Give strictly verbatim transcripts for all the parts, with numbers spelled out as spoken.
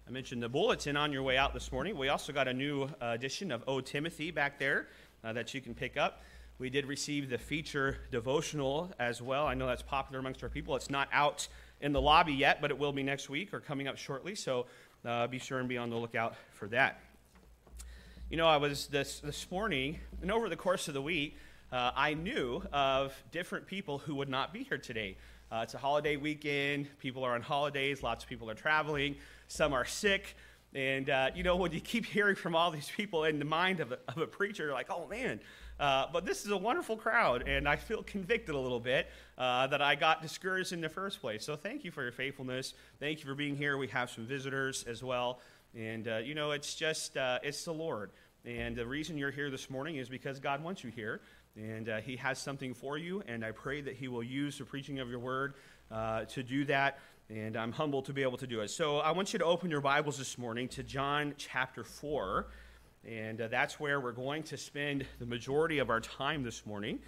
I mentioned the bulletin on your way out this morning. We also got a new uh, edition of O Timothy back there uh, that you can pick up. We did receive the feature devotional as well. I know that's popular amongst our people. It's not out in the lobby yet, but it will be next week or coming up shortly, so uh, be sure and be on the lookout for that. You know, I was this, this morning, and over the course of the week, uh, I knew of different people who would not be here today. Uh, it's a holiday weekend. People are on holidays. Lots of people are traveling. Some are sick. And, uh, you know, when you keep hearing from all these people in the mind of a, of a preacher, you're like, oh, man. Uh, but this is a wonderful crowd, and I feel convicted a little bit uh, that I got discouraged in the first place. So thank you for your faithfulness. Thank you for being here. We have some visitors as well. And, uh, you know, it's just, uh, it's the Lord. And the reason you're here this morning is because God wants you here. And uh, he has something for you, and I pray that he will use the preaching of your word uh, to do that, and I'm humbled to be able to do it. So I want you to open your Bibles this morning to John chapter four, and uh, that's where we're going to spend the majority of our time this morning.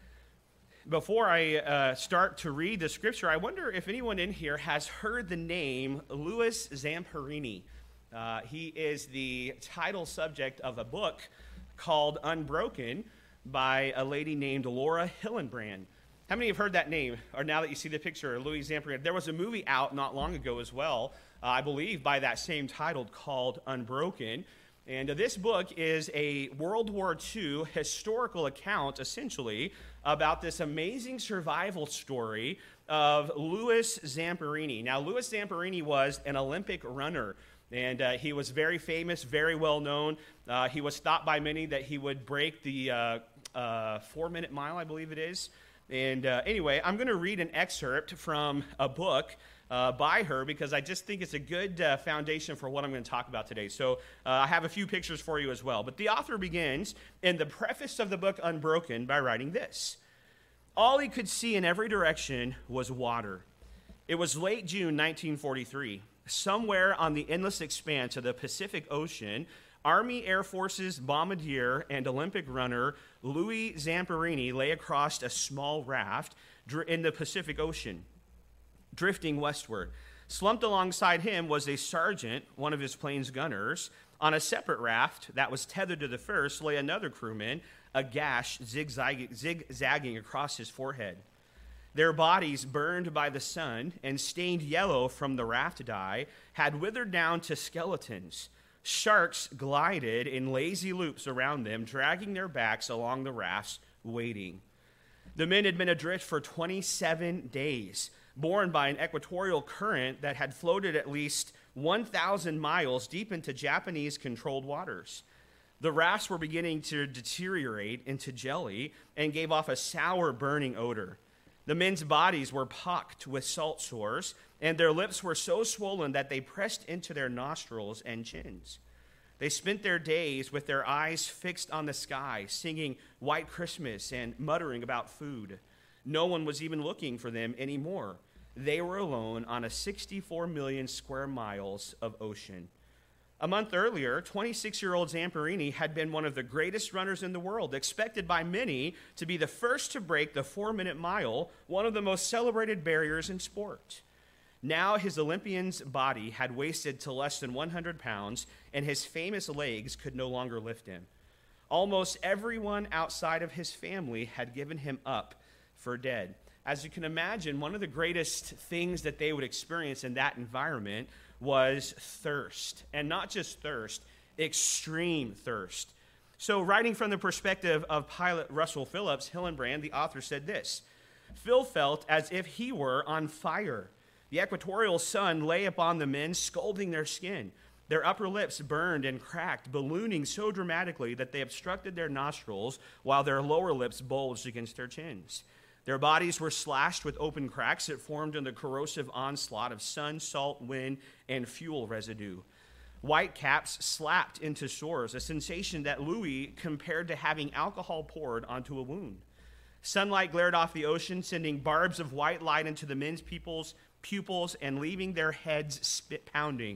Before I uh, start to read the scripture, I wonder if anyone in here has heard the name Louis Zamperini. Uh, he is the title subject of a book called Unbroken, by a lady named Laura Hillenbrand. How many have heard that name, or now that you see the picture of Louis Zamperini? There was a movie out not long ago as well, uh, I believe by that same title, called Unbroken. And uh, this book is a World War Two historical account, essentially, about this amazing survival story of Louis Zamperini. Now, Louis Zamperini was an Olympic runner. And uh, he was very famous, very well known. Uh, he was thought by many that he would break the uh, uh, four-minute mile, I believe it is. And uh, anyway, I'm going to read an excerpt from a book uh, by her because I just think it's a good uh, foundation for what I'm going to talk about today. So uh, I have a few pictures for you as well. But the author begins in the preface of the book Unbroken by writing this. All he could see in every direction was water. It was late June nineteen forty-three. Somewhere on the endless expanse of the Pacific Ocean, Army Air Force's bombardier and Olympic runner Louis Zamperini lay across a small raft in the Pacific Ocean, drifting westward. Slumped alongside him was a sergeant, one of his plane's gunners. On a separate raft that was tethered to the first lay another crewman, a gash zigzagging, zigzagging across his forehead. Their bodies, burned by the sun and stained yellow from the raft dye, had withered down to skeletons. Sharks glided in lazy loops around them, dragging their backs along the rafts, waiting. The men had been adrift for twenty-seven days, borne by an equatorial current that had floated at least one thousand miles deep into Japanese-controlled waters. The rafts were beginning to deteriorate into jelly and gave off a sour, burning odor. The men's bodies were pocked with salt sores, and their lips were so swollen that they pressed into their nostrils and chins. They spent their days with their eyes fixed on the sky, singing White Christmas and muttering about food. No one was even looking for them anymore. They were alone on a sixty-four million square miles of ocean. A month earlier, twenty-six-year-old Zamperini had been one of the greatest runners in the world, expected by many to be the first to break the four-minute mile, one of the most celebrated barriers in sport. Now his Olympian's body had wasted to less than one hundred pounds, and his famous legs could no longer lift him. Almost everyone outside of his family had given him up for dead. As you can imagine, one of the greatest things that they would experience in that environment was thirst, and not just thirst, extreme thirst. So writing from the perspective of pilot Russell Phillips, Hillenbrand, the author, said this: Phil felt as if he were on fire. The equatorial sun lay upon the men, scalding their skin. Their upper lips burned and cracked, ballooning so dramatically that they obstructed their nostrils, while their lower lips bulged against their chins. Their bodies were slashed with open cracks that formed in the corrosive onslaught of sun, salt, wind, and fuel residue. White caps slapped into sores, a sensation that Louis compared to having alcohol poured onto a wound. Sunlight glared off the ocean, sending barbs of white light into the men's pupils, pupils and leaving their heads spit pounding.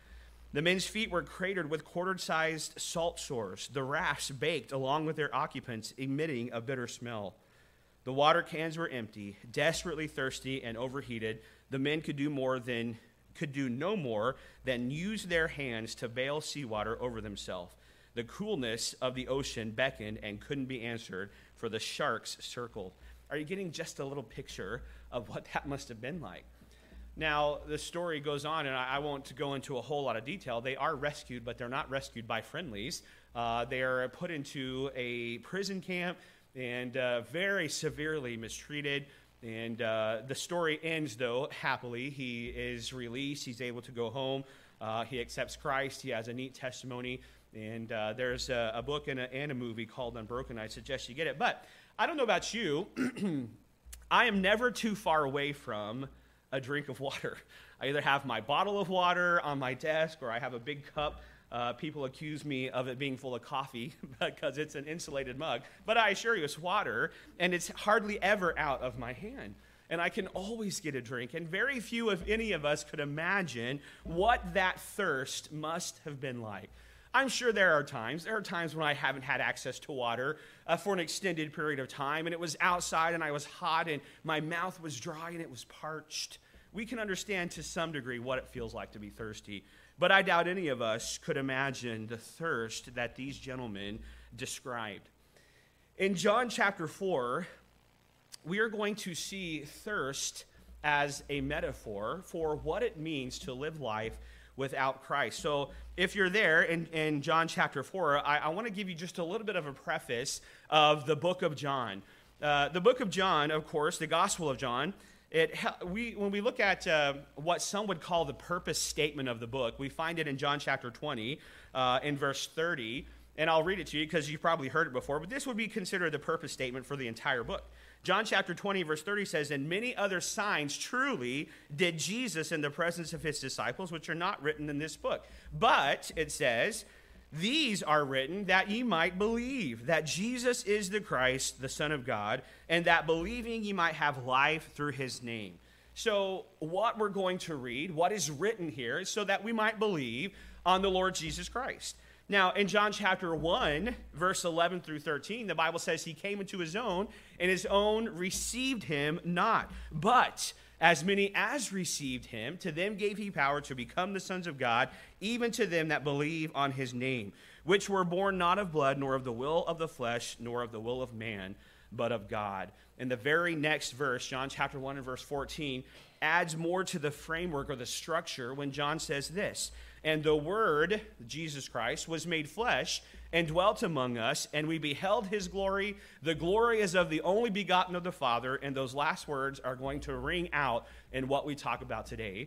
The men's feet were cratered with quarter-sized salt sores, the rafts baked along with their occupants, emitting a bitter smell. The water cans were empty, desperately thirsty and overheated. The men could do more than could do no more than use their hands to bail seawater over themselves. The coolness of the ocean beckoned and couldn't be answered, for the sharks circled. Are you getting just a little picture of what that must have been like? Now, the story goes on, and I won't go into a whole lot of detail. They are rescued, but they're not rescued by friendlies. Uh, they are put into a prison camp and uh, very severely mistreated. And uh, the story ends, though, happily. He is released. He's able to go home. Uh, he accepts Christ. He has a neat testimony. And uh, there's a, a book and a, and a movie called Unbroken. I suggest you get it. But I don't know about you. I am never too far away from a drink of water. I either have my bottle of water on my desk or I have a big cup. Uh, people accuse me of it being full of coffee because it's an insulated mug. But I assure you, it's water, and it's hardly ever out of my hand. And I can always get a drink. And very few, if any of us, could imagine what that thirst must have been like. I'm sure there are times, there are times when I haven't had access to water uh, for an extended period of time, and it was outside and I was hot and my mouth was dry and it was parched. We can understand to some degree what it feels like to be thirsty, but I doubt any of us could imagine the thirst that these gentlemen described. In John chapter four, we are going to see thirst as a metaphor for what it means to live life without Christ. So if you're there in, in John chapter four, I, I want to give you just a little bit of a preface of the book of John. Uh, the book of John, of course, the Gospel of John, it we when we look at uh, what some would call the purpose statement of the book, we find it in John chapter twenty, uh, in verse thirty, and I'll read it to you because you've probably heard it before, but this would be considered the purpose statement for the entire book. John chapter twenty, verse thirty says, "And many other signs truly did Jesus in the presence of his disciples, which are not written in this book. But," it says, "these are written that ye might believe that Jesus is the Christ, the Son of God, and that believing ye might have life through his name." So what we're going to read, what is written here, is so that we might believe on the Lord Jesus Christ. Now, in John chapter one, verse eleven through thirteen, the Bible says he came into his own, and his own received him not. But as many as received him, to them gave he power to become the sons of God, even to them that believe on his name, which were born not of blood, nor of the will of the flesh, nor of the will of man, but of God. And the very next verse, John chapter one and verse fourteen, adds more to the framework or the structure when John says this: "And the Word," Jesus Christ, "was made flesh and dwelt among us, and we beheld his glory. The glory is of the only begotten of the Father." And those last words are going to ring out in what we talk about today: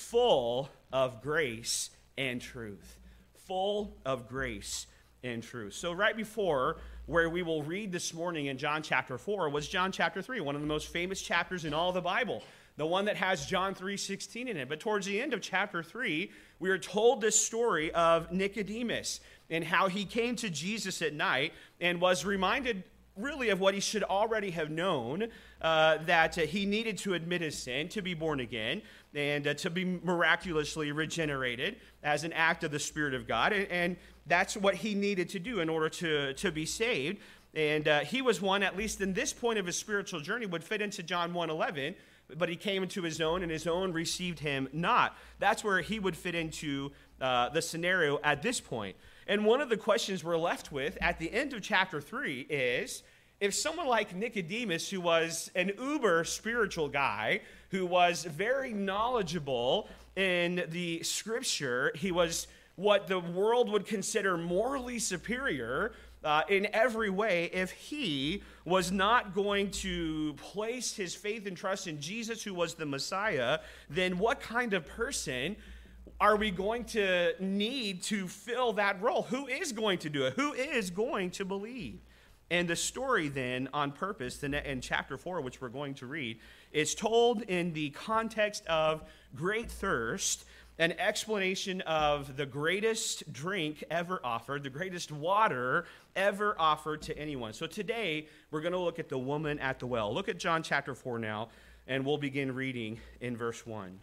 full of grace and truth. Full of grace and truth. So right before where we will read this morning in John chapter four was John chapter three, one of the most famous chapters in all the Bible, the one that has John three sixteen in it. But towards the end of chapter three, we are told this story of Nicodemus and how he came to Jesus at night and was reminded really of what he should already have known, uh, that uh, he needed to admit his sin, to be born again, and uh, to be miraculously regenerated as an act of the Spirit of God. And, and that's what he needed to do in order to, to be saved. And uh, he was one, at least in this point of his spiritual journey, would fit into John one eleven, but he came into his own, and his own received him not. That's where he would fit into uh, the scenario at this point. And one of the questions we're left with at the end of chapter three is, if someone like Nicodemus, who was an uber spiritual guy, who was very knowledgeable in the scripture, he was what the world would consider morally superior uh, in every way, if he was not going to place his faith and trust in Jesus, who was the Messiah, then what kind of person are we going to need to fill that role? Who is going to do it? Who is going to believe? And the story then, on purpose, in chapter four, which we're going to read, is told in the context of great thirst, an explanation of the greatest drink ever offered, the greatest water ever offered to anyone. So today, we're going to look at the woman at the well. Look at John chapter four now, and we'll begin reading in verse one.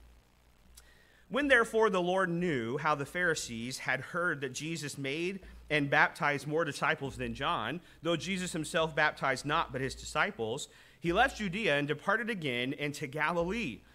"When therefore the Lord knew how the Pharisees had heard that Jesus made and baptized more disciples than John, though Jesus himself baptized not but his disciples, he left Judea and departed again into Galilee.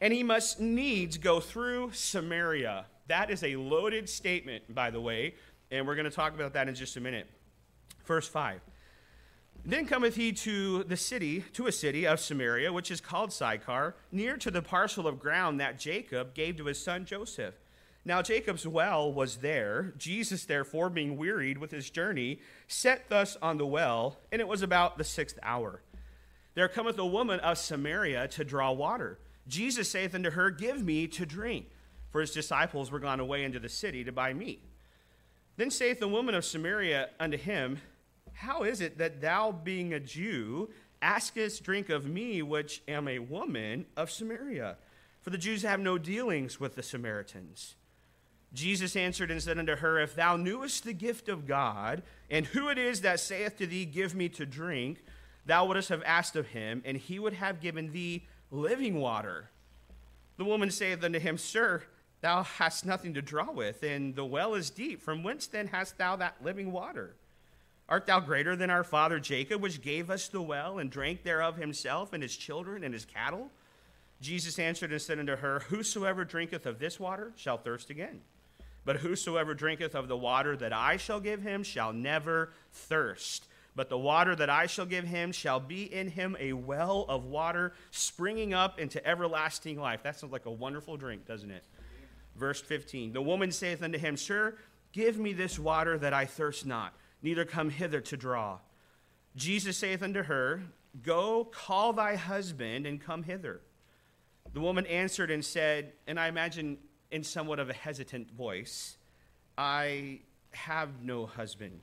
and he must needs go through Samaria. That is a loaded statement, by the way, and we're going to talk about that in just a minute. Verse five. Then cometh he to the city, to a city of Samaria, which is called Sychar, near to the parcel of ground that Jacob gave to his son Joseph. Now Jacob's well was there. Jesus, therefore, being wearied with his journey, sat thus on the well, and it was about the sixth hour. There cometh a woman of Samaria to draw water. Jesus saith unto her, Give me to drink. For his disciples were gone away into the city to buy meat. Then saith the woman of Samaria unto him, How is it that thou, being a Jew, askest drink of me, which am a woman of Samaria? For the Jews have no dealings with the Samaritans. Jesus answered and said unto her, If thou knewest the gift of God, and who it is that saith to thee, Give me to drink, thou wouldst have asked of him, and he would have given thee living water. The woman saith unto him, Sir, thou hast nothing to draw with, and the well is deep. From whence then hast thou that living water? Art thou greater than our father Jacob, which gave us the well, and drank thereof himself, and his children, and his cattle? Jesus answered and said unto her, Whosoever drinketh of this water shall thirst again. But whosoever drinketh of the water that I shall give him shall never thirst. But the water that I shall give him shall be in him a well of water springing up into everlasting life. That sounds like a wonderful drink, doesn't it? Verse fifteen, the woman saith unto him, Sir, give me this water that I thirst not, neither come hither to draw. Jesus saith unto her, Go, call thy husband, and come hither. The woman answered and said, and I imagine in somewhat of a hesitant voice, I have no husband.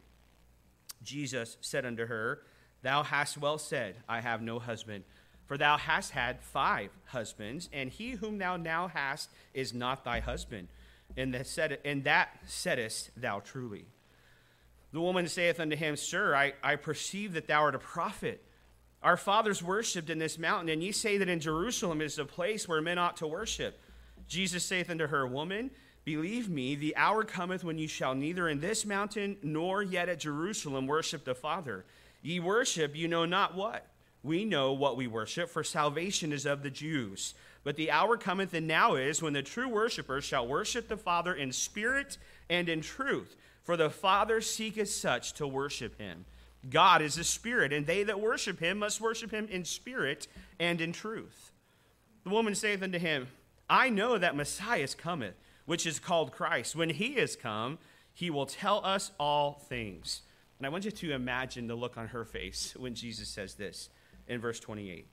Jesus said unto her, Thou hast well said, I have no husband. For thou hast had five husbands, and he whom thou now hast is not thy husband. And that, said, and that saidest thou truly. The woman saith unto him, Sir, I, I perceive that thou art a prophet. Our fathers worshipped in this mountain, and ye say that in Jerusalem is a place where men ought to worship. Jesus saith unto her, Woman, believe me, the hour cometh when ye shall neither in this mountain nor yet at Jerusalem worship the Father. Ye worship, you know not what. We know what we worship, for salvation is of the Jews. But the hour cometh, and now is, when the true worshipers shall worship the Father in spirit and in truth. For the Father seeketh such to worship him. God is a spirit, and they that worship him must worship him in spirit and in truth. The woman saith unto him, I know that Messiah cometh, which is called Christ. When he is come, he will tell us all things. And I want you to imagine the look on her face when Jesus says this in verse twenty-eight.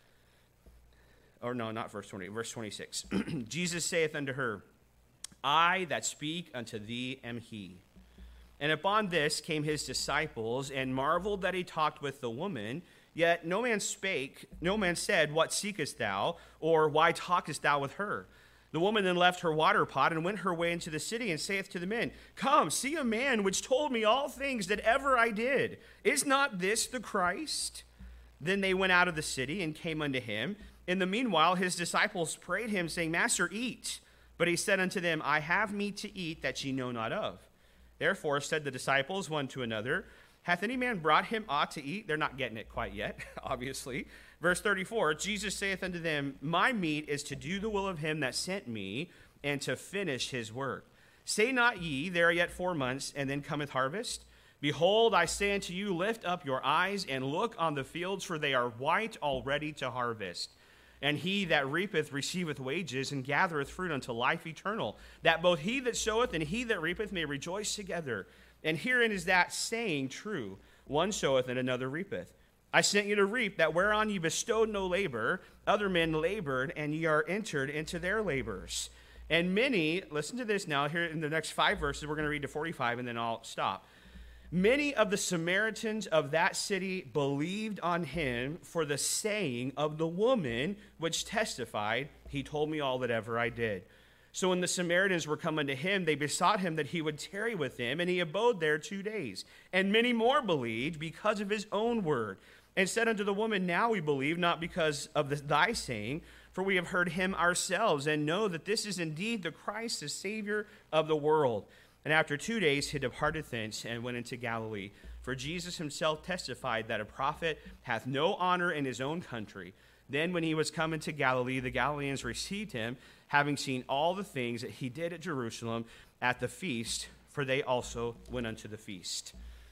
Or no, not verse twenty-eight, verse twenty-six. Jesus saith unto her, I that speak unto thee am he. And upon this came his disciples, and marveled that he talked with the woman. Yet no man spake, no man said, What seekest thou? Or why talkest thou with her? The woman then left her water pot, and went her way into the city, and saith to the men, Come, see a man which told me all things that ever I did. Is not this the Christ? Then they went out of the city, and came unto him. In the meanwhile his disciples prayed him, saying, Master, eat. But he said unto them, I have meat to eat that ye know not of. Therefore said the disciples one to another, Hath any man brought him aught to eat? They're not getting it quite yet, obviously. Verse thirty-four, Jesus saith unto them, My meat is to do the will of him that sent me, and to finish his work. Say not ye, There are yet four months, and then cometh harvest? Behold, I say unto you, Lift up your eyes, and look on the fields, for they are white already to harvest. And he that reapeth receiveth wages, and gathereth fruit unto life eternal, that both he that soweth and he that reapeth may rejoice together. And herein is that saying true, One soweth and another reapeth. I sent you to reap that whereon ye bestowed no labor, other men labored, and ye are entered into their labors. And many, listen to this now, here in the next five verses, we're going to read to forty-five, and then I'll stop. Many of the Samaritans of that city believed on him for the saying of the woman, which testified, He told me all that ever I did. So when the Samaritans were come unto him, they besought him that he would tarry with them, and he abode there two days. And many more believed because of his own word, and said unto the woman, Now we believe, not because of the, thy saying, for we have heard him ourselves, and know that this is indeed the Christ, the Savior of the world. And after two days he departed thence, and went into Galilee. For Jesus himself testified that a prophet hath no honor in his own country. Then when he was come into Galilee, the Galileans received him, having seen all the things that he did at Jerusalem at the feast, for they also went unto the feast.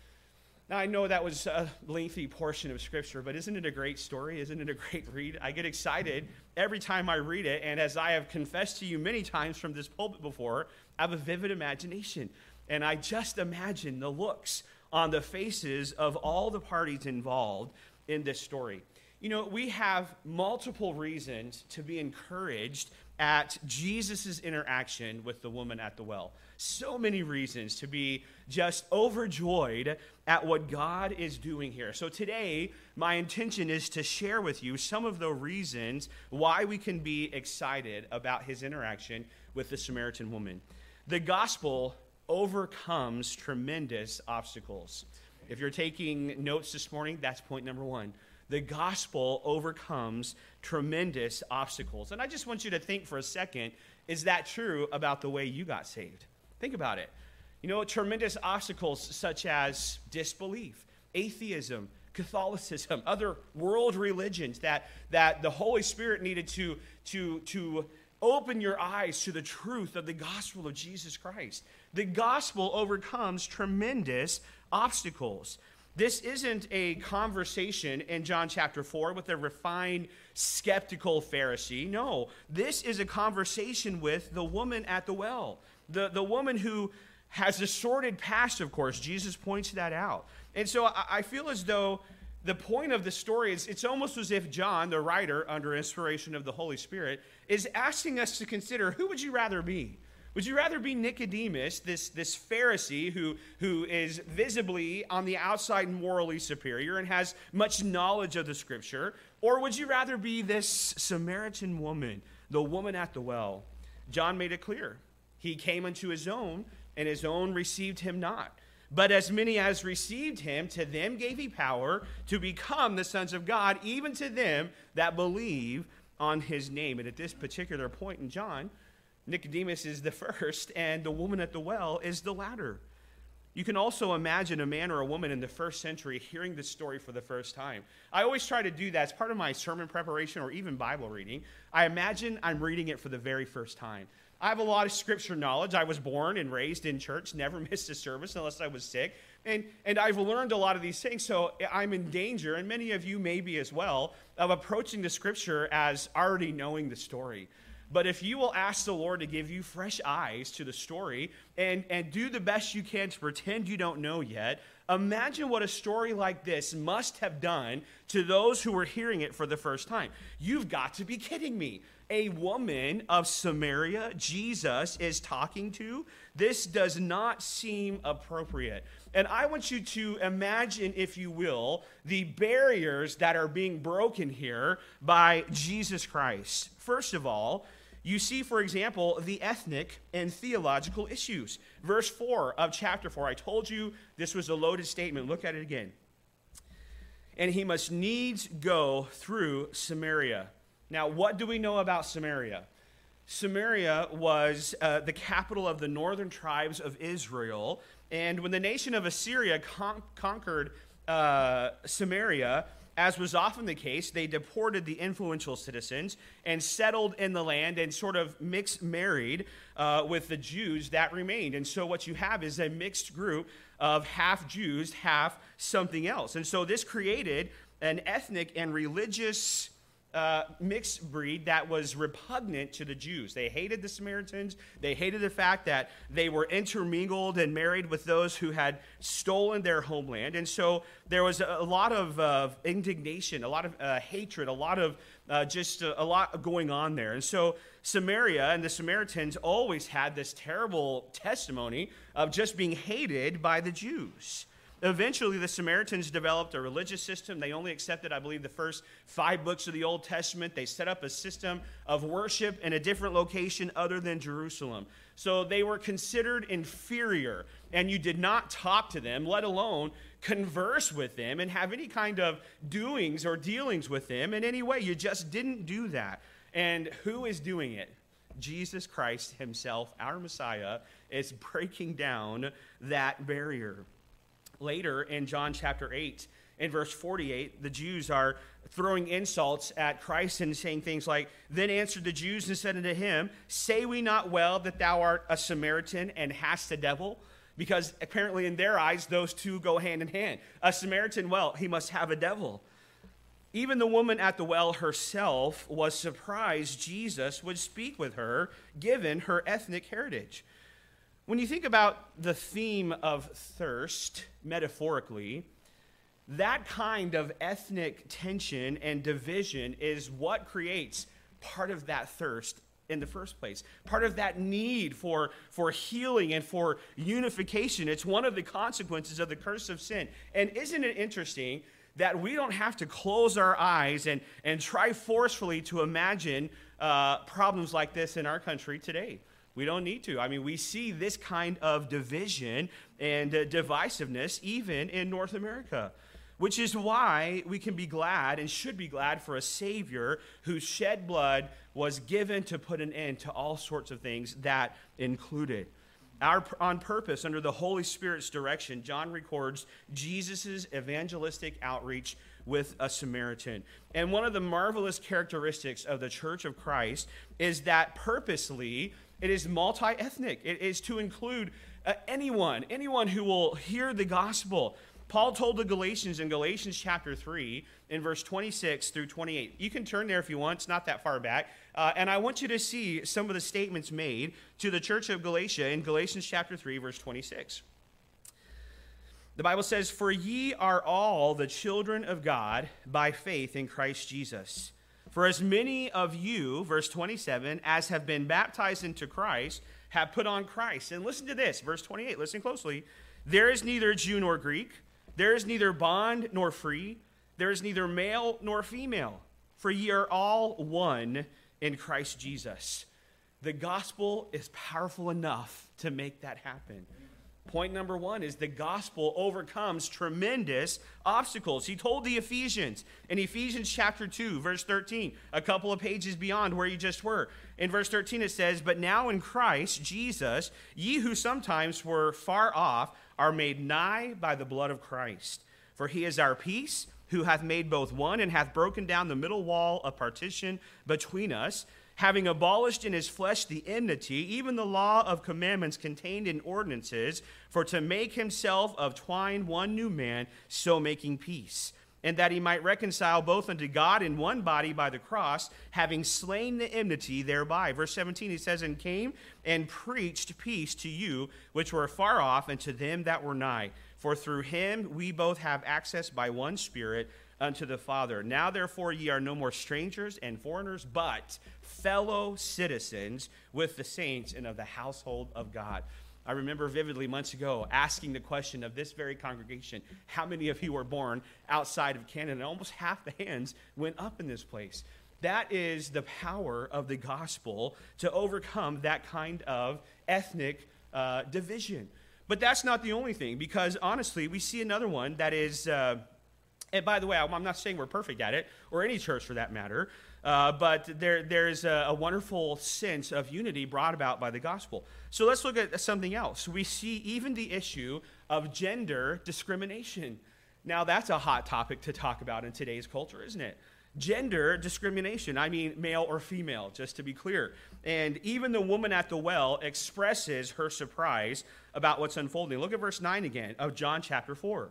Now, I know that was a lengthy portion of Scripture, but isn't it a great story? Isn't it a great read? I get excited every time I read it, and as I have confessed to you many times from this pulpit before, I have a vivid imagination, and I just imagine the looks on the faces of all the parties involved in this story. You know, we have multiple reasons to be encouraged at Jesus' interaction with the woman at the well. So many reasons to be just overjoyed at what God is doing here. So today, my intention is to share with you some of the reasons why we can be excited about his interaction with the Samaritan woman. The gospel overcomes tremendous obstacles. If you're taking notes this morning, that's point number one. The gospel overcomes tremendous obstacles. And I just want you to think for a second, is that true about the way you got saved? Think about it. You know, tremendous obstacles such as disbelief, atheism, Catholicism, other world religions that, that the Holy Spirit needed to, to, to open your eyes to the truth of the gospel of Jesus Christ. The gospel overcomes tremendous obstacles. This isn't a conversation in John chapter four with a refined, skeptical Pharisee. No, this is a conversation with the woman at the well. The, the woman who has a sordid past, of course. Jesus points that out. And so I, I feel as though the point of the story is it's almost as if John, the writer, under inspiration of the Holy Spirit, is asking us to consider, who would you rather be? Would you rather be Nicodemus, this, this Pharisee who, who is visibly on the outside morally superior and has much knowledge of the Scripture, or would you rather be this Samaritan woman, the woman at the well? John made it clear. He came unto his own, and his own received him not. But as many as received him, to them gave he power to become the sons of God, even to them that believe on his name. And at this particular point in John, Nicodemus is the first, and the woman at the well is the latter. You can also imagine a man or a woman in the first century hearing this story for the first time. I always try to do that as part of my sermon preparation or even Bible reading. I imagine I'm reading it for the very first time. I have a lot of scripture knowledge. I was born and raised in church, never missed a service unless I was sick. And, and I've learned a lot of these things, so I'm in danger, and many of you may be as well, of approaching the scripture as already knowing the story. But if you will ask the Lord to give you fresh eyes to the story and, and do the best you can to pretend you don't know yet, imagine what a story like this must have done to those who were hearing it for the first time. You've got to be kidding me. A woman of Samaria, Jesus is talking to. This does not seem appropriate. And I want you to imagine, if you will, the barriers that are being broken here by Jesus Christ. First of all, you see, for example, the ethnic and theological issues. Verse four of chapter four. I told you this was a loaded statement. Look at it again. And he must needs go through Samaria. Now, what do we know about Samaria? Samaria was uh, the capital of the northern tribes of Israel. And when the nation of Assyria con- conquered uh, Samaria, as was often the case, they deported the influential citizens and settled in the land and sort of mixed married uh, with the Jews that remained. And so what you have is a mixed group of half Jews, half something else. And so this created an ethnic and religious Uh, mixed breed that was repugnant to the Jews. They hated the Samaritans. They hated the fact that they were intermingled and married with those who had stolen their homeland. And so there was a, a lot of uh, indignation, a lot of uh, hatred, a lot of uh, just a, a lot going on there. And so Samaria and the Samaritans always had this terrible testimony of just being hated by the Jews. Eventually, the Samaritans developed a religious system. They only accepted, I believe, the first five books of the Old Testament. They set up a system of worship in a different location other than Jerusalem. So they were considered inferior, and you did not talk to them, let alone converse with them and have any kind of doings or dealings with them in any way. You just didn't do that. And who is doing it? Jesus Christ himself, our Messiah, is breaking down that barrier. Later in John chapter eight, in verse forty-eight, the Jews are throwing insults at Christ and saying things like, "Then answered the Jews and said unto him, Say we not well that thou art a Samaritan and hast a devil?" Because apparently in their eyes, those two go hand in hand. A Samaritan, well, he must have a devil. Even the woman at the well herself was surprised Jesus would speak with her, given her ethnic heritage. When you think about the theme of thirst, metaphorically, that kind of ethnic tension and division is what creates part of that thirst in the first place. Part of that need for, for healing and for unification. It's one of the consequences of the curse of sin. And isn't it interesting that we don't have to close our eyes and, and try forcefully to imagine uh, problems like this in our country today? We don't need to. I mean, we see this kind of division and uh, divisiveness even in North America, which is why we can be glad and should be glad for a Savior whose shed blood was given to put an end to all sorts of things, that included. Our, on purpose, under the Holy Spirit's direction, John records Jesus' evangelistic outreach with a Samaritan. And one of the marvelous characteristics of the Church of Christ is that purposely it is multi-ethnic. It is to include uh, anyone, anyone who will hear the gospel. Paul told the Galatians in Galatians chapter three, in verse twenty-six through twenty-eight. You can turn there if you want. It's not that far back. Uh, and I want you to see some of the statements made to the church of Galatia in Galatians chapter three, verse twenty-six. The Bible says, "For ye are all the children of God by faith in Christ Jesus. For as many of you," verse twenty-seven, "as have been baptized into Christ, have put on Christ." And listen to this, verse twenty-eight. Listen closely. "There is neither Jew nor Greek. There is neither bond nor free. There is neither male nor female. For ye are all one in Christ Jesus." The gospel is powerful enough to make that happen. Point number one is the gospel overcomes tremendous obstacles. He told the Ephesians in Ephesians chapter two, verse thirteen, a couple of pages beyond where you just were. In verse thirteen it says, "But now in Christ Jesus, ye who sometimes were far off are made nigh by the blood of Christ. For he is our peace, who hath made both one, and hath broken down the middle wall of partition between us, having abolished in his flesh the enmity, even the law of commandments contained in ordinances, for to make himself of twine one new man, so making peace. And that he might reconcile both unto God in one body by the cross, having slain the enmity thereby." Verse seventeen, he says, "And came and preached peace to you which were far off, and to them that were nigh. For through him we both have access by one Spirit unto the Father. Now therefore ye are no more strangers and foreigners, but fellow citizens with the saints and of the household of God." I remember vividly months ago asking the question of this very congregation, how many of you were born outside of Canada? And almost half the hands went up in this place. That is the power of the gospel to overcome that kind of ethnic uh, division. But that's not the only thing, because honestly, we see another one that is... Uh, And by the way, I'm not saying we're perfect at it, or any church for that matter, uh, but there, there's a, a wonderful sense of unity brought about by the gospel. So let's look at something else. We see even the issue of gender discrimination. Now, that's a hot topic to talk about in today's culture, isn't it? Gender discrimination, I mean male or female, just to be clear. And even the woman at the well expresses her surprise about what's unfolding. Look at verse nine again of John chapter four.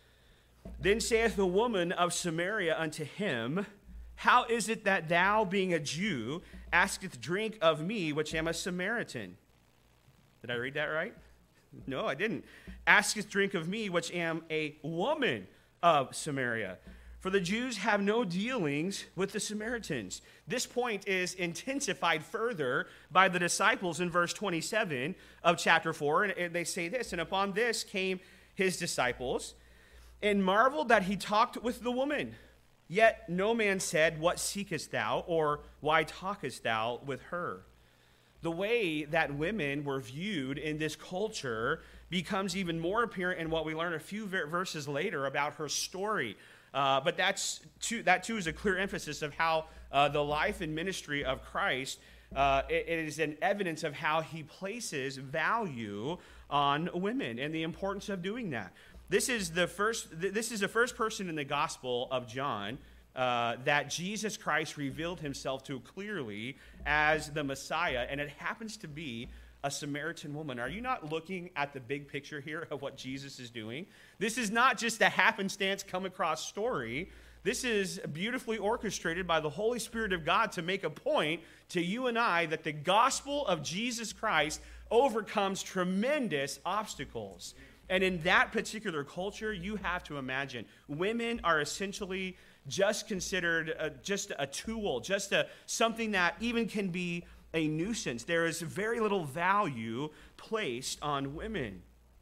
"Then saith the woman of Samaria unto him, How is it that thou, being a Jew, askest drink of me, which am a Samaritan?" Did I read that right? No, I didn't. "Askest drink of me, which am a woman of Samaria. For the Jews have no dealings with the Samaritans." This point is intensified further by the disciples in verse twenty-seven of chapter four. And they say this, "And upon this came his disciples, and marveled that he talked with the woman. Yet no man said, What seekest thou? Or why talkest thou with her?" The way that women were viewed in this culture becomes even more apparent in what we learn a few verses later about her story. Uh, but that's too, that too is a clear emphasis of how uh, the life and ministry of Christ, uh, it, it is an evidence of how he places value on women and the importance of doing that. This is the first, this is the first person in the Gospel of John uh, that Jesus Christ revealed himself to clearly as the Messiah, and it happens to be a Samaritan woman. Are you not looking at the big picture here of what Jesus is doing? This is not just a happenstance come across story. This is beautifully orchestrated by the Holy Spirit of God to make a point to you and I that the gospel of Jesus Christ overcomes tremendous obstacles. And in that particular culture, you have to imagine women are essentially just considered uh, just a tool, just a, something that even can be a nuisance. There is very little value placed on women.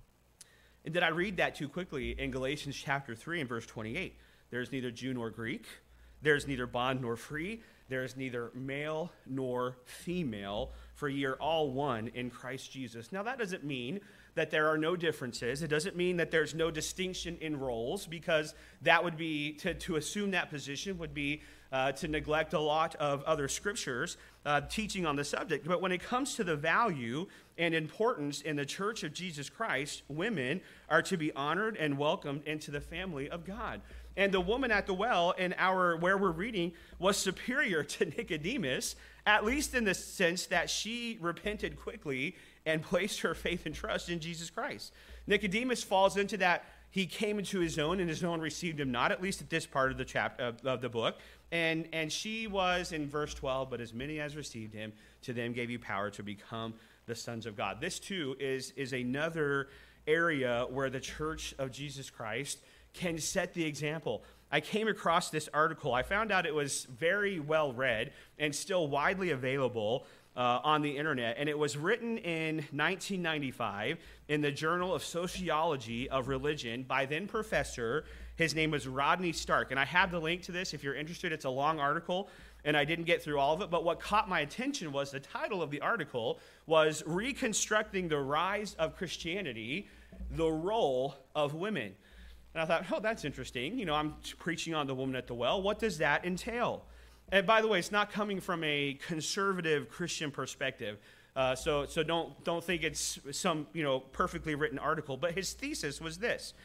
And did I read that too quickly in Galatians chapter three and verse twenty-eight? There's neither Jew nor Greek. There's neither bond nor free. There's neither male nor female, for ye are all one in Christ Jesus. Now, that doesn't mean that there are no differences. It doesn't mean that there's no distinction in roles, because that would be, to, to assume that position would be uh, to neglect a lot of other scriptures uh, teaching on the subject. But when it comes to the value and importance in the church of Jesus Christ, women are to be honored and welcomed into the family of God. And the woman at the well in our where we're reading was superior to Nicodemus, at least in the sense that she repented quickly and placed her faith and trust in Jesus Christ. Nicodemus falls into that he came into his own and his own received him not, at least at this part of the chapter of, of the book. And, and she was in verse twelve, but as many as received him, to them gave you power to become the sons of God. This too is, is another area where the church of Jesus Christ can set the example. I came across this article. I found out it was very well read and still widely available uh, on the internet. And it was written in nineteen ninety-five in the Journal of Sociology of Religion by then professor. His name was Rodney Stark. And I have the link to this if you're interested. It's a long article, and I didn't get through all of it. But what caught my attention was the title of the article was Reconstructing the Rise of Christianity, the Role of Women. And I thought, oh, that's interesting. You know, I'm preaching on the woman at the well. What does that entail? And by the way, it's not coming from a conservative Christian perspective. Uh, so so don't don't think it's some, you know, perfectly written article. But his thesis was this,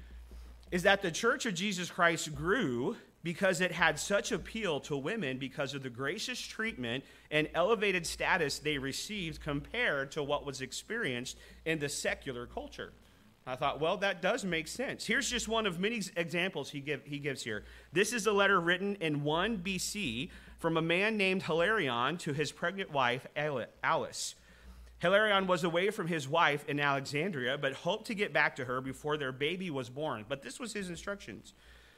is that the Church of Jesus Christ grew because it had such appeal to women because of the gracious treatment and elevated status they received compared to what was experienced in the secular culture. I thought, well, that does make sense. Here's just one of many examples he, give, he gives here. This is a letter written in one B C from a man named Hilarion to his pregnant wife, Alice. Hilarion was away from his wife in Alexandria, but hoped to get back to her before their baby was born. But this was his instructions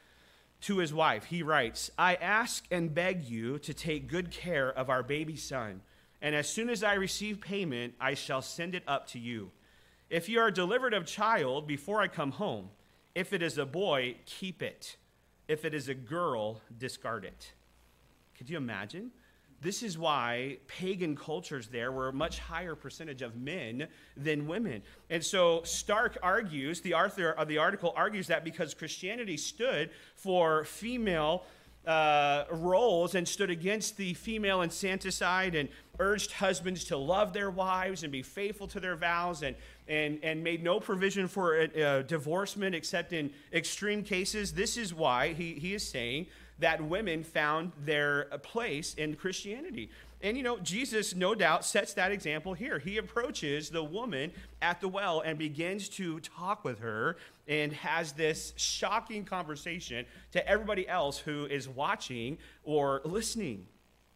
to his wife. He writes, I ask and beg you to take good care of our baby son, and as soon as I receive payment, I shall send it up to you. If you are delivered of child before I come home, if it is a boy, keep it. If it is a girl, discard it. Could you imagine? This is why pagan cultures there were a much higher percentage of men than women. And so Stark argues, the author of the article argues that because Christianity stood for female Uh, roles and stood against the female infanticide and urged husbands to love their wives and be faithful to their vows and and, and made no provision for a, a divorcement except in extreme cases. This is why he, he is saying that women found their place in Christianity. And, you know, Jesus, no doubt, sets that example here. He approaches the woman at the well and begins to talk with her and has this shocking conversation to everybody else who is watching or listening.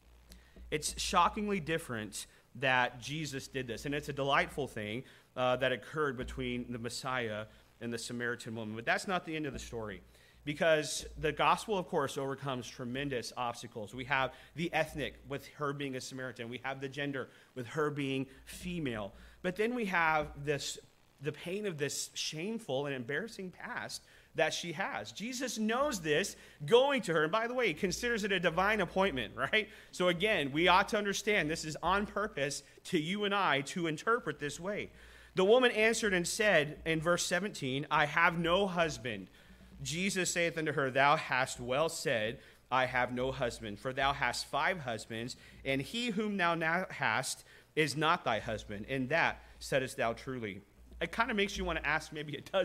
It's shockingly different that Jesus did this. And it's a delightful thing uh, that occurred between the Messiah and the Samaritan woman. But that's not the end of the story. Because the gospel, of course, overcomes tremendous obstacles. We have the ethnic, with her being a Samaritan. We have the gender, with her being female. But then we have this, the pain of this shameful and embarrassing past that she has. Jesus knows this going to her. And by the way, he considers it a divine appointment, right? So again, we ought to understand this is on purpose to you and I to interpret this way. The woman answered and said in verse seventeen, I have no husband. Jesus saith unto her, Thou hast well said, I have no husband, for thou hast five husbands, and he whom thou now hast is not thy husband, and that saidest thou truly. It kind of makes you want to ask maybe a dozen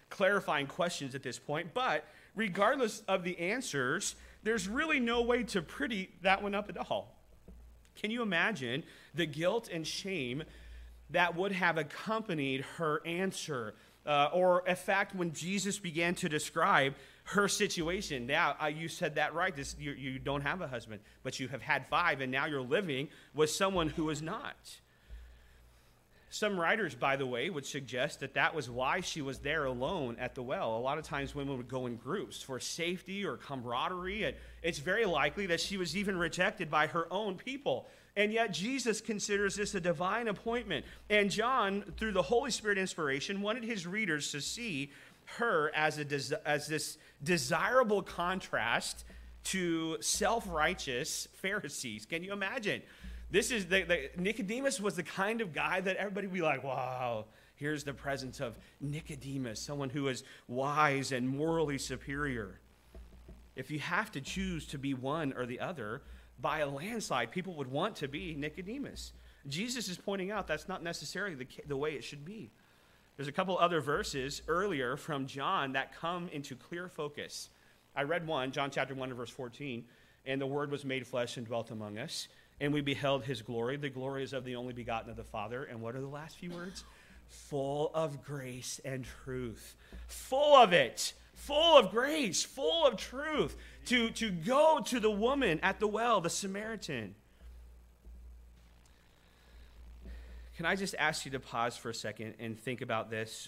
clarifying questions at this point. But regardless of the answers, there's really no way to pretty that one up at all. Can you imagine the guilt and shame that would have accompanied her answer? Uh, or, in fact, when Jesus began to describe her situation, now uh, you said that right, this, you, you don't have a husband, but you have had five, and now you're living with someone who is not. Some writers, by the way, would suggest that that was why she was there alone at the well. A lot of times women would go in groups for safety or camaraderie, and it's very likely that she was even rejected by her own people. And yet Jesus considers this a divine appointment. And John, through the Holy Spirit inspiration, wanted his readers to see her as, a des- as this desirable contrast to self-righteous Pharisees. Can you imagine? This is the, the Nicodemus was the kind of guy that everybody would be like, wow, here's the presence of Nicodemus, someone who is wise and morally superior. If you have to choose to be one or the other, by a landslide, people would want to be Nicodemus. Jesus is pointing out that's not necessarily the, the way it should be. There's a couple other verses earlier from John that come into clear focus. I read one, John chapter one and verse fourteen, and the Word was made flesh and dwelt among us, and we beheld his glory. The glory is of the only begotten of the Father. And what are the last few words? Full of grace and truth. Full of it. Full of grace. Full of truth. To, to go to the woman at the well, the Samaritan. Can I just ask you to pause for a second and think about this?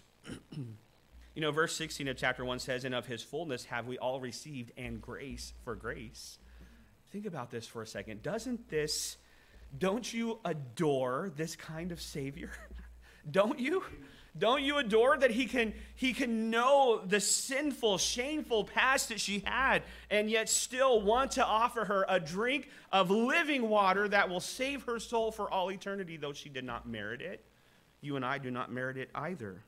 You know, verse sixteen of chapter one says, and of his fullness have we all received, and grace for grace. Think about this for a second. Doesn't this, don't you adore this kind of Savior? Don't you? Don't you adore that he can, he can know the sinful, shameful past that she had, and yet still want to offer her a drink of living water that will save her soul for all eternity, though she did not merit it? You and I do not merit it either.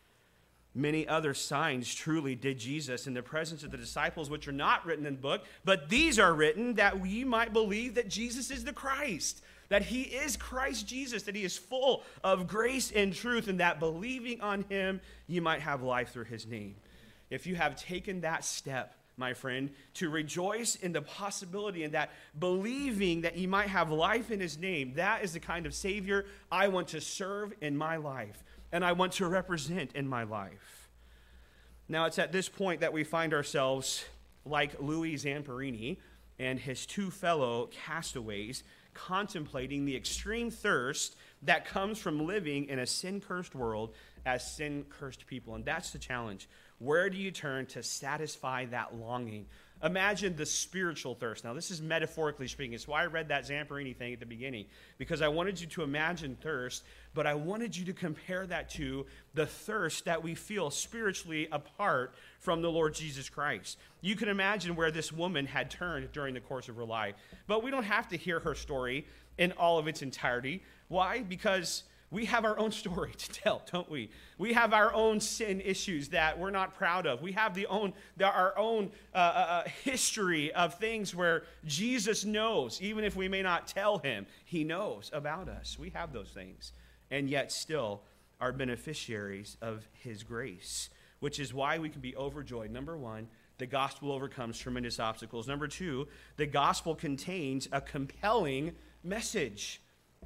Many other signs truly did Jesus in the presence of the disciples, which are not written in the book, but these are written that we might believe that Jesus is the Christ, that he is Christ Jesus, that he is full of grace and truth, and that believing on him, you might have life through his name. If you have taken that step, my friend, to rejoice in the possibility and that believing that you might have life in his name, that is the kind of Savior I want to serve in my life, and I want to represent in my life. Now, it's at this point that we find ourselves like Louis Zamperini and his two fellow castaways, contemplating the extreme thirst that comes from living in a sin-cursed world as sin-cursed people. And that's the challenge. Where do you turn to satisfy that longing? Imagine the spiritual thirst. Now, this is metaphorically speaking. It's why I read that Zamperini thing at the beginning, because I wanted you to imagine thirst, but I wanted you to compare that to the thirst that we feel spiritually apart from the Lord Jesus Christ. You can imagine where this woman had turned during the course of her life, but we don't have to hear her story in all of its entirety. Why? Because we have our own story to tell, don't we? We have our own sin issues that we're not proud of. We have the own, the, our own uh, uh, history of things where Jesus knows, even if we may not tell him, he knows about us. We have those things, and yet still are beneficiaries of his grace, which is why we can be overjoyed. Number one, the gospel overcomes tremendous obstacles. Number two, the gospel contains a compelling message.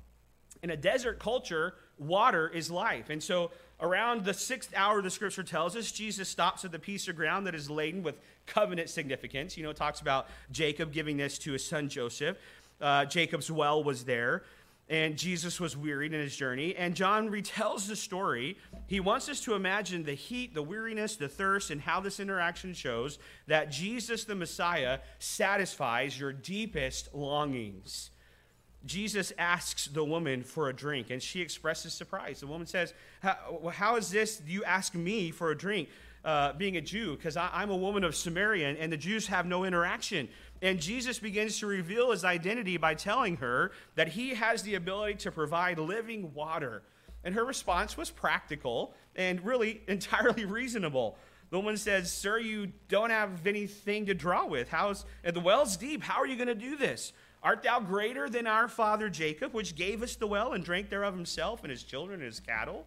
In a desert culture, water is life. And so around the sixth hour, the scripture tells us, Jesus stops at the piece of ground that is laden with covenant significance. You know, it talks about Jacob giving this to his son Joseph. Uh, Jacob's well was there, and Jesus was wearied in his journey. And John retells the story. He wants us to imagine the heat, the weariness, the thirst, and how this interaction shows that Jesus, the Messiah, satisfies your deepest longings. Jesus asks the woman for a drink, and she expresses surprise. The woman says, how, how is this you ask me for a drink, uh, being a Jew? Because I'm a woman of Samaria, and the Jews have no interaction. And Jesus begins to reveal his identity by telling her that he has the ability to provide living water. And her response was practical and really entirely reasonable. The woman says, sir, you don't have anything to draw with. How's, and the well's deep. How are you going to do this? Art thou greater than our father Jacob, which gave us the well and drank thereof himself and his children and his cattle?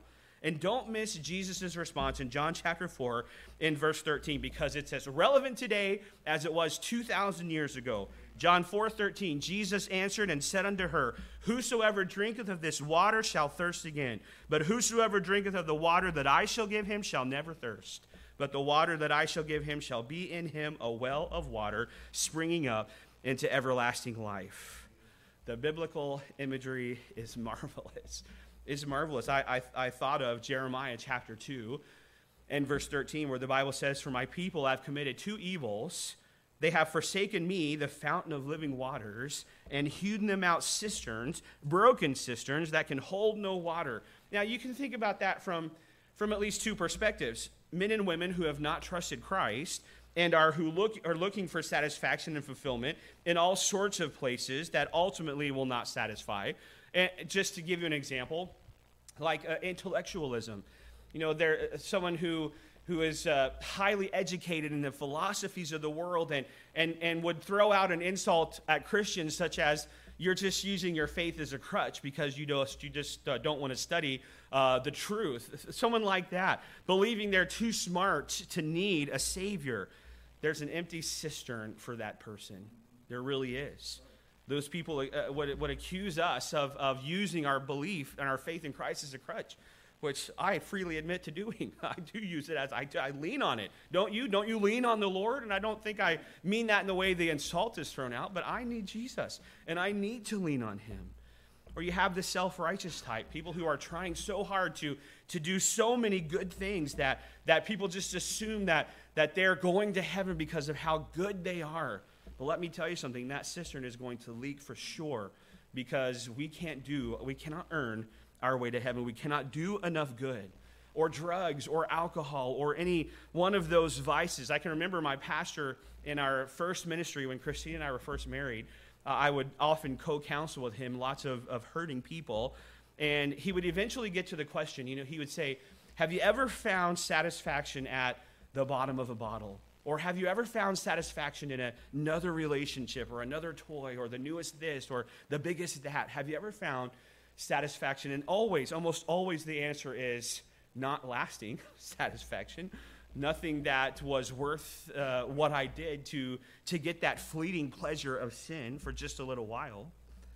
And don't miss Jesus' response in John chapter four in verse thirteen, because it's as relevant today as it was two thousand years ago. John four thirteen, Jesus answered and said unto her, Whosoever drinketh of this water shall thirst again. But whosoever drinketh of the water that I shall give him shall never thirst. But the water that I shall give him shall be in him a well of water springing up into everlasting life. The biblical imagery is marvelous. It's marvelous. I, I, I thought of Jeremiah chapter two and verse thirteen, where the Bible says, For my people have committed two evils. They have forsaken me, the fountain of living waters, and hewn them out cisterns, broken cisterns that can hold no water. Now, you can think about that from, from at least two perspectives. Men and women who have not trusted Christ and are who look are looking for satisfaction and fulfillment in all sorts of places that ultimately will not satisfy. And just to give you an example, like uh, intellectualism. You know, there someone who who is uh, highly educated in the philosophies of the world and, and, and would throw out an insult at Christians such as, you're just using your faith as a crutch because you just, you just uh, don't want to study uh, the truth. Someone like that, believing they're too smart to need a Savior. There's an empty cistern for that person. There really is. Those people uh, would, would accuse us of, of using our belief and our faith in Christ as a crutch, which I freely admit to doing. I do use it as, I, I lean on it. Don't you? Don't you lean on the Lord? And I don't think I mean that in the way the insult is thrown out, but I need Jesus, and I need to lean on him. Or you have the self-righteous type, people who are trying so hard to, to do so many good things that, that people just assume that, that they're going to heaven because of how good they are. But let me tell you something, that cistern is going to leak for sure, because we can't do, we cannot earn our way to heaven. We cannot do enough good, or drugs, or alcohol, or any one of those vices. I can remember my pastor in our first ministry, when Christine and I were first married, uh, I would often co-counsel with him lots of, of hurting people, and he would eventually get to the question, you know, he would say, have you ever found satisfaction at the bottom of a bottle? Or have you ever found satisfaction in a, another relationship, or another toy, or the newest this, or the biggest that? Have you ever found satisfaction? And always, almost always, the answer is not lasting satisfaction. Nothing that was worth uh, what I did to, to get that fleeting pleasure of sin for just a little while.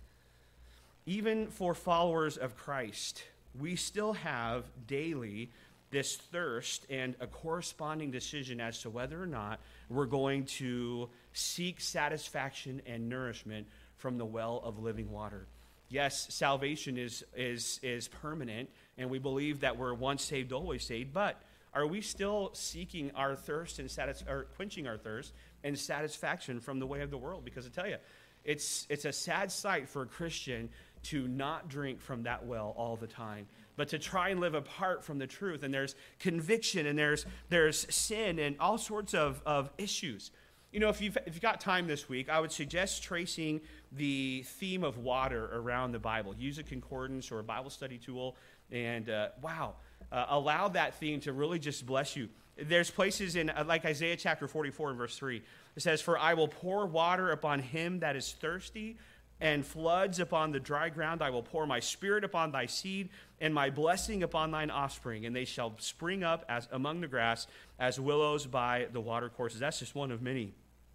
Even for followers of Christ, we still have daily this thirst and a corresponding decision as to whether or not we're going to seek satisfaction and nourishment from the well of living water. Yes, salvation is, is, is permanent, and we believe that we're once saved, always saved, but are we still seeking our thirst and satis- or quenching our thirst and satisfaction from the way of the world? Because I tell you, it's, it's a sad sight for a Christian to not drink from that well all the time, but to try and live apart from the truth. And there's conviction, and there's, there's sin, and all sorts of, of issues. You know, if you've, if you've got time this week, I would suggest tracing the theme of water around the Bible. Use a concordance or a Bible study tool, and uh, wow, uh, allow that theme to really just bless you. There's places in, uh, like Isaiah chapter forty-four and verse three, it says, For I will pour water upon him that is thirsty, and floods upon the dry ground. I will pour my spirit upon thy seed, and my blessing upon thine offspring, and they shall spring up as among the grass, as willows by the watercourses. That's just one of many.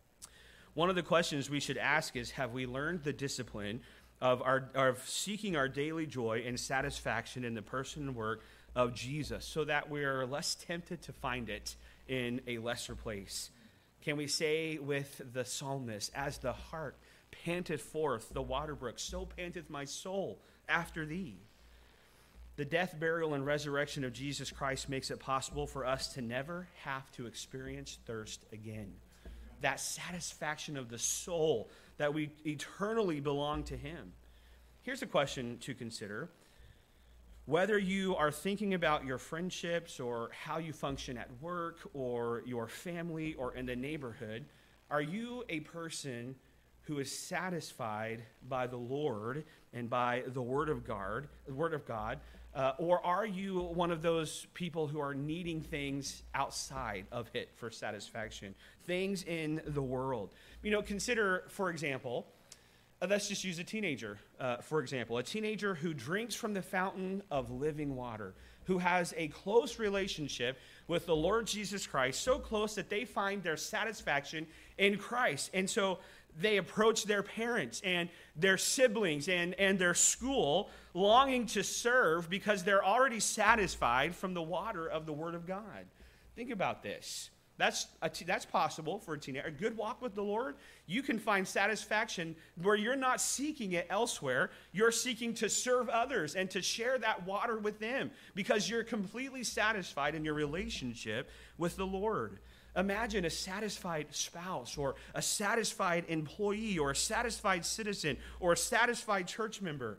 One of the questions we should ask is, have we learned the discipline of, our, of seeking our daily joy and satisfaction in the person and work of Jesus, so that we are less tempted to find it in a lesser place? Can we say with the psalmist, as the hart panteth forth the water brook, so panteth my soul after thee? The death, burial, and resurrection of Jesus Christ makes it possible for us to never have to experience thirst again. That satisfaction of the soul, that we eternally belong to him. Here's a question to consider. Whether you are thinking about your friendships, or how you function at work, or your family, or in the neighborhood, are you a person who is satisfied by the Lord and by the Word of God, the Word of God, uh, or are you one of those people who are needing things outside of it for satisfaction, things in the world? You know, consider, for example, uh, let's just use a teenager, uh, for example, a teenager who drinks from the fountain of living water, who has a close relationship with the Lord Jesus Christ, so close that they find their satisfaction in Christ. And so they approach their parents and their siblings and, and their school longing to serve because they're already satisfied from the water of the Word of God. Think about this. That's a t- that's possible for a teenager. A good walk with the Lord, you can find satisfaction where you're not seeking it elsewhere. You're seeking to serve others and to share that water with them because you're completely satisfied in your relationship with the Lord. Imagine a satisfied spouse or a satisfied employee or a satisfied citizen or a satisfied church member.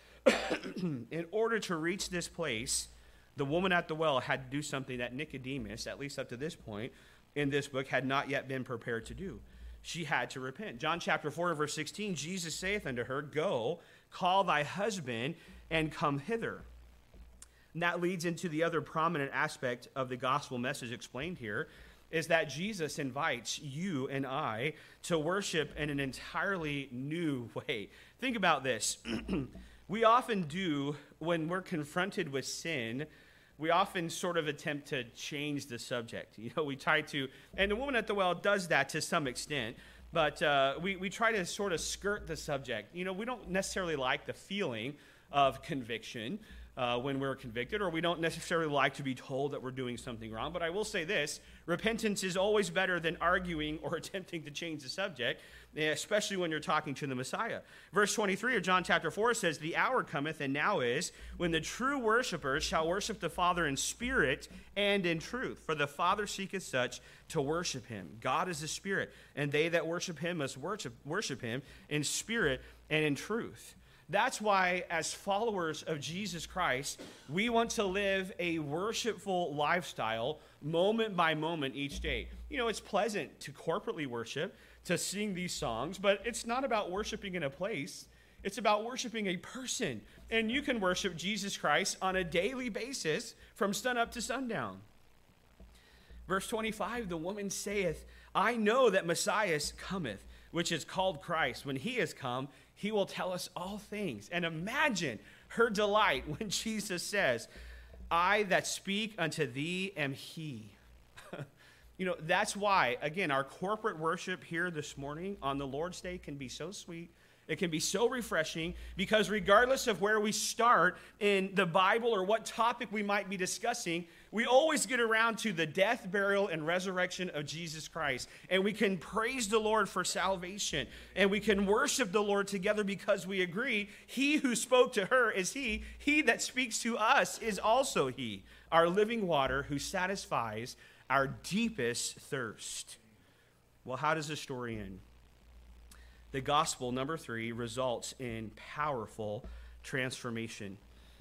In order to reach this place, the woman at the well had to do something that Nicodemus, at least up to this point in this book, had not yet been prepared to do. She had to repent. John chapter four, verse sixteen, Jesus saith unto her, Go, call thy husband, and come hither. And that leads into the other prominent aspect of the gospel message explained here, is that Jesus invites you and I to worship in an entirely new way. Think about this. We often do, when we're confronted with sin, we often sort of attempt to change the subject. You know, we try to, and the woman at the well does that to some extent, but uh, we, we try to sort of skirt the subject. You know, we don't necessarily like the feeling of conviction uh, when we're convicted, or we don't necessarily like to be told that we're doing something wrong. But I will say this, repentance is always better than arguing or attempting to change the subject, especially when you're talking to the Messiah. Verse twenty-three of John chapter four says, The hour cometh, and now is, when the true worshipers shall worship the Father in spirit and in truth. For the Father seeketh such to worship him. God is a spirit, and they that worship him must worship, worship him in spirit and in truth. That's why, as followers of Jesus Christ, we want to live a worshipful lifestyle moment by moment each day. You know, it's pleasant to corporately worship, to sing these songs, but it's not about worshiping in a place. It's about worshiping a person. And you can worship Jesus Christ on a daily basis from sunup to sundown. Verse twenty-five, the woman saith, I know that Messiah cometh, which is called Christ. When he is come, he will tell us all things. And imagine her delight when Jesus says, I that speak unto thee am he. You know, that's why, again, our corporate worship here this morning on the Lord's Day can be so sweet. It can be so refreshing because regardless of where we start in the Bible or what topic we might be discussing, we always get around to the death, burial, and resurrection of Jesus Christ. And we can praise the Lord for salvation. And we can worship the Lord together because we agree he who spoke to her is he. He that speaks to us is also he, our living water who satisfies our deepest thirst. Well, how does the story end? The gospel, number three, results in powerful transformation.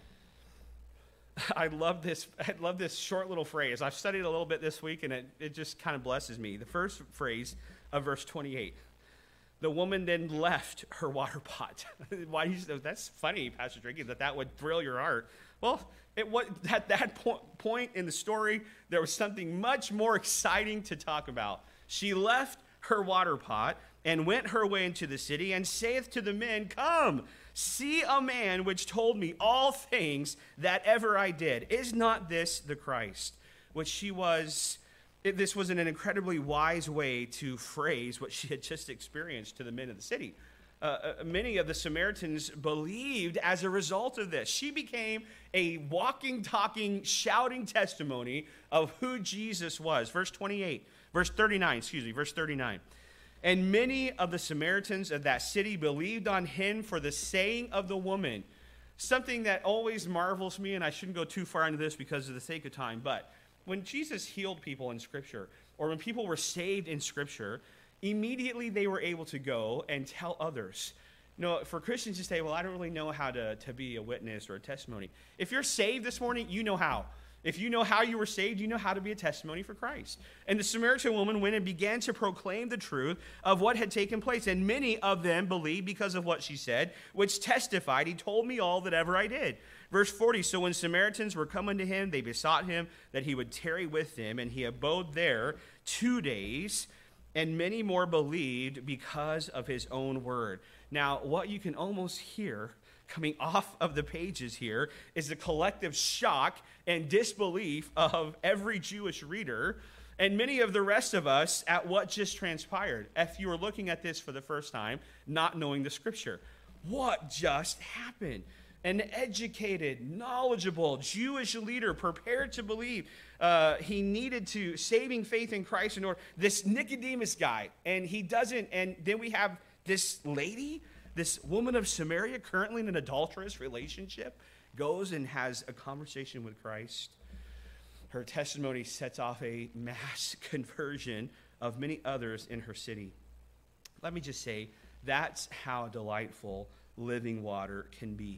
I love this. I love this short little phrase. I've studied a little bit this week, and it, it just kind of blesses me. The first phrase of verse twenty-eight. The woman then left her water pot. Why? You, that's funny, Pastor Drinky, that that would thrill your heart. Well, it, what, at that po- point in the story, there was something much more exciting to talk about. She left her water pot and went her way into the city, and saith to the men, Come, see a man which told me all things that ever I did. Is not this the Christ? Which she was, it, this was an incredibly wise way to phrase what she had just experienced to the men of the city. Uh, uh, many of the Samaritans believed as a result of this. She became a walking, talking, shouting testimony of who Jesus was. Verse twenty-eight, verse thirty-nine, excuse me, verse thirty-nine. And many of the Samaritans of that city believed on him for the saying of the woman. Something that always marvels me, and I shouldn't go too far into this because of the sake of time, but when Jesus healed people in Scripture, or when people were saved in Scripture, immediately they were able to go and tell others. You know, for Christians to say, well, I don't really know how to, to be a witness or a testimony. If you're saved this morning, you know how. If you know how you were saved, you know how to be a testimony for Christ. And the Samaritan woman went and began to proclaim the truth of what had taken place. And many of them believed because of what she said, which testified, he told me all that ever I did. Verse forty, so when Samaritans were come unto him, they besought him that he would tarry with them. And he abode there two days, and many more believed because of his own word. Now, what you can almost hear coming off of the pages here is the collective shock and disbelief of every Jewish reader and many of the rest of us at what just transpired. If you were looking at this for the first time, not knowing the scripture, what just happened? An educated, knowledgeable Jewish leader prepared to believe uh, he needed to saving faith in Christ in order. This Nicodemus guy, and he doesn't. And then we have this lady, this woman of Samaria, currently in an adulterous relationship, goes and has a conversation with Christ. Her testimony sets off a mass conversion of many others in her city. Let me just say, that's how delightful living water can be.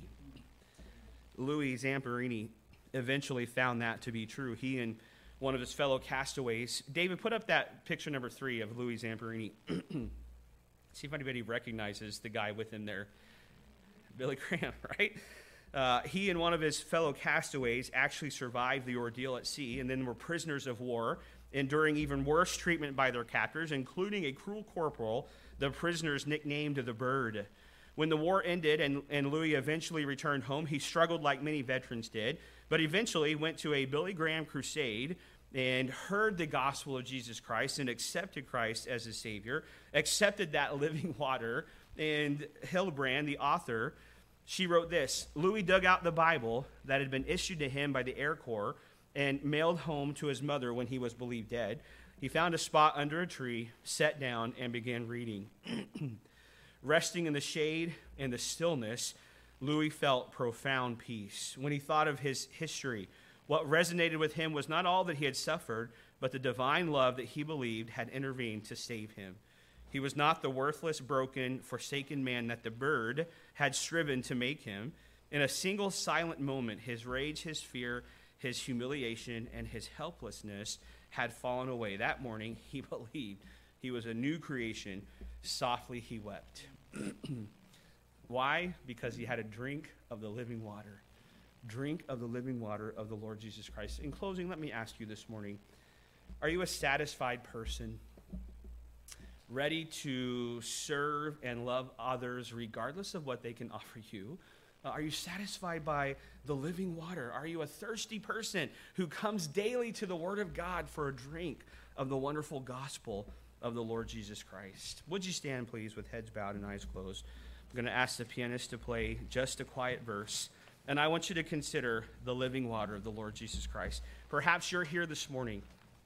Louis Zamperini eventually found that to be true. He and one of his fellow castaways, David, put up that picture number three of Louis Zamperini. See if anybody recognizes the guy with him there. Billy Graham, right? Uh, he and one of his fellow castaways actually survived the ordeal at sea and then were prisoners of war, enduring even worse treatment by their captors, including a cruel corporal the prisoners nicknamed the Bird. When the war ended and, and Louis eventually returned home, he struggled like many veterans did, but eventually went to a Billy Graham crusade and heard the gospel of Jesus Christ and accepted Christ as his Savior, accepted that living water. And Hildebrand, the author, she wrote this: Louis dug out the Bible that had been issued to him by the Air Corps and mailed home to his mother when he was believed dead. He found a spot under a tree, sat down, and began reading. Resting in the shade and the stillness, Louis felt profound peace. When he thought of his history, what resonated with him was not all that he had suffered, but the divine love that he believed had intervened to save him. He was not the worthless, broken, forsaken man that the Bird had striven to make him. In a single silent moment, his rage, his fear, his humiliation, and his helplessness had fallen away. That morning, he believed he was a new creation. Softly he wept. Why? Because he had a drink of the living water. Drink of the living water of the Lord Jesus Christ. In closing, let me ask you this morning, are you a satisfied person, ready to serve and love others regardless of what they can offer you? Uh, are you satisfied by the living water? Are you a thirsty person who comes daily to the Word of God for a drink of the wonderful gospel of the Lord Jesus Christ? Would you stand, please, with heads bowed and eyes closed? I'm going to ask the pianist to play just a quiet verse, and I want you to consider the living water of the Lord Jesus Christ. Perhaps you're here this morning,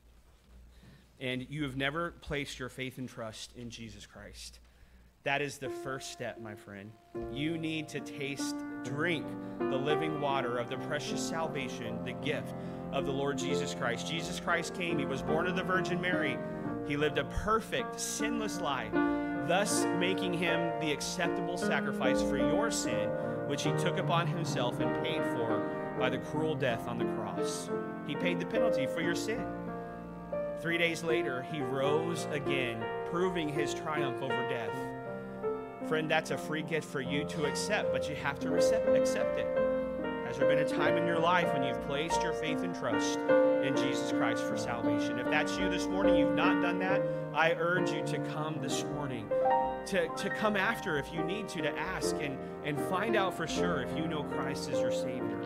and you have never placed your faith and trust in Jesus Christ. That is the first step, my friend. You need to taste, drink the living water of the precious salvation, the gift of the Lord Jesus Christ. Jesus Christ came. He was born of the Virgin Mary. He lived a perfect, sinless life, thus making him the acceptable sacrifice for your sin, which he took upon himself and paid for by the cruel death on the cross. He paid the penalty for your sin. Three days later, he rose again, proving his triumph over death. Friend, that's a free gift for you to accept, but you have to accept it. Has there been a time in your life when you've placed your faith and trust in Jesus Christ for salvation? If that's you this morning, you've not done that, I urge you to come this morning, to, to come after if you need to, to ask and, and find out for sure if you know Christ as your Savior.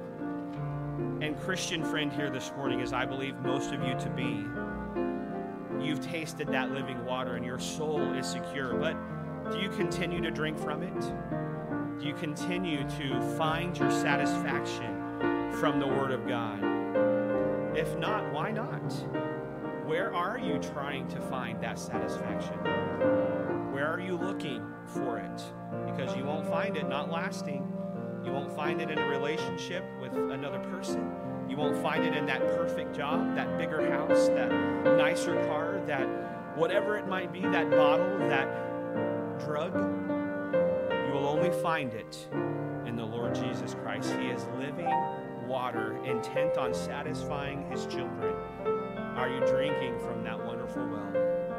And Christian friend here this morning, as I believe most of you to be, you've tasted that living water and your soul is secure, but do you continue to drink from it? Do you continue to find your satisfaction from the Word of God? If not, why not? Where are you trying to find that satisfaction? Where are you looking for it? Because you won't find it not lasting. You won't find it in a relationship with another person. You won't find it in that perfect job, that bigger house, that nicer car, that whatever it might be, that bottle, that drug. You will only find it in the Lord Jesus Christ. He is living water, intent on satisfying his children. Are you drinking from that wonderful well?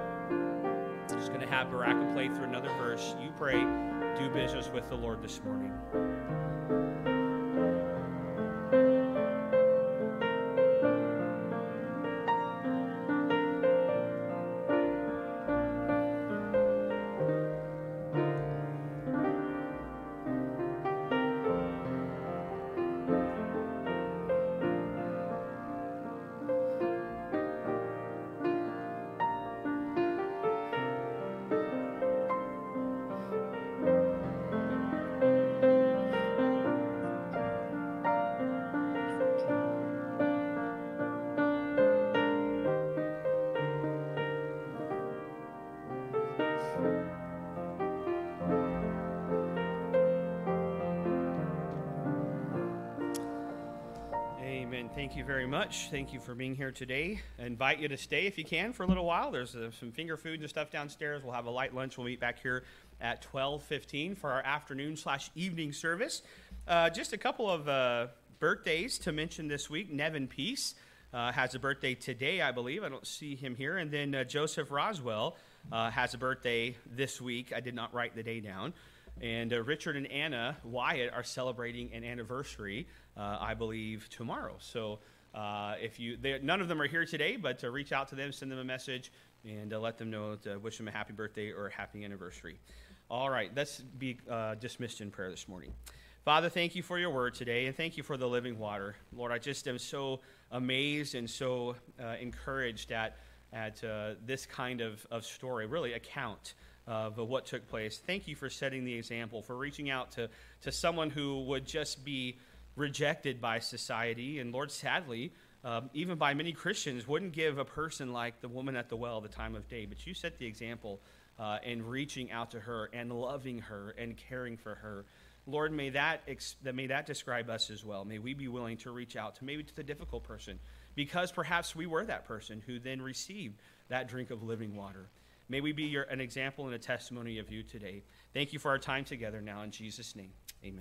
I'm just going to have Baraka play through another verse. You pray, do business with the Lord this morning. Amen. Thank you very much. Thank you for being here today. I invite you to stay if you can for a little while. There's uh, some finger food and stuff downstairs. We'll have a light lunch. We'll meet back here at twelve fifteen for our afternoon slash evening service. Uh, just a couple of uh, birthdays to mention this week. Nevin Peace uh, has a birthday today, I believe. I don't see him here. And then uh, Joseph Roswell uh, has a birthday this week. I did not write the day down. And uh, Richard and Anna Wyatt are celebrating an anniversary, uh, I believe, tomorrow. So uh, if you, none of them are here today, but uh, reach out to them, send them a message, and uh, let them know to wish them a happy birthday or a happy anniversary. All right, let's be uh, dismissed in prayer this morning. Father, thank you for your word today, and thank you for the living water. Lord, I just am so amazed and so uh, encouraged at, at uh, this kind of, of story, really account of what took place. Thank you for setting the example, for reaching out to, to someone who would just be rejected by society, and Lord, sadly, um, even by many Christians, wouldn't give a person like the woman at the well at the time of day. But you set the example uh, in reaching out to her and loving her and caring for her. Lord, may that, ex- may that describe us as well. May we be willing to reach out to maybe to the difficult person, because perhaps we were that person who then received that drink of living water. May we be your, an example and a testimony of you today. Thank you for our time together now. In Jesus' name, amen.